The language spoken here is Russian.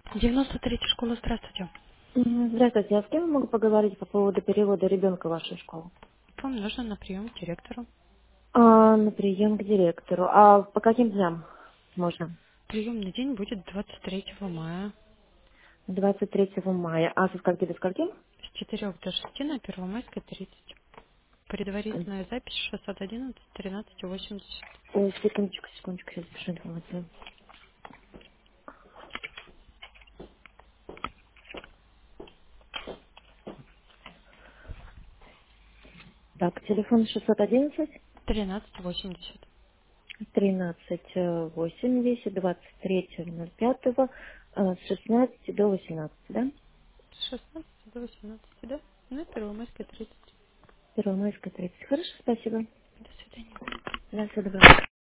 93-я школа, здравствуйте. Здравствуйте, а с кем я могу поговорить по поводу перевода ребенка в вашу школу? Вам нужно на прием к директору. На прием к директору. А по каким дням можно? Приемный день будет 23 мая 23 мая. А со скольки до скольки? с 4 до 6 на Первомайской 30. Предварительная запись 611 13 80. Ой, секундочку, сейчас запишу информацию. Так, телефон 611 13 80. 13 80 23.05 с 16 до 18, да? С 16 до 18, да? На Первомайской 30. Первомайская 30. Хорошо, спасибо. До свидания. Да, всего доброго.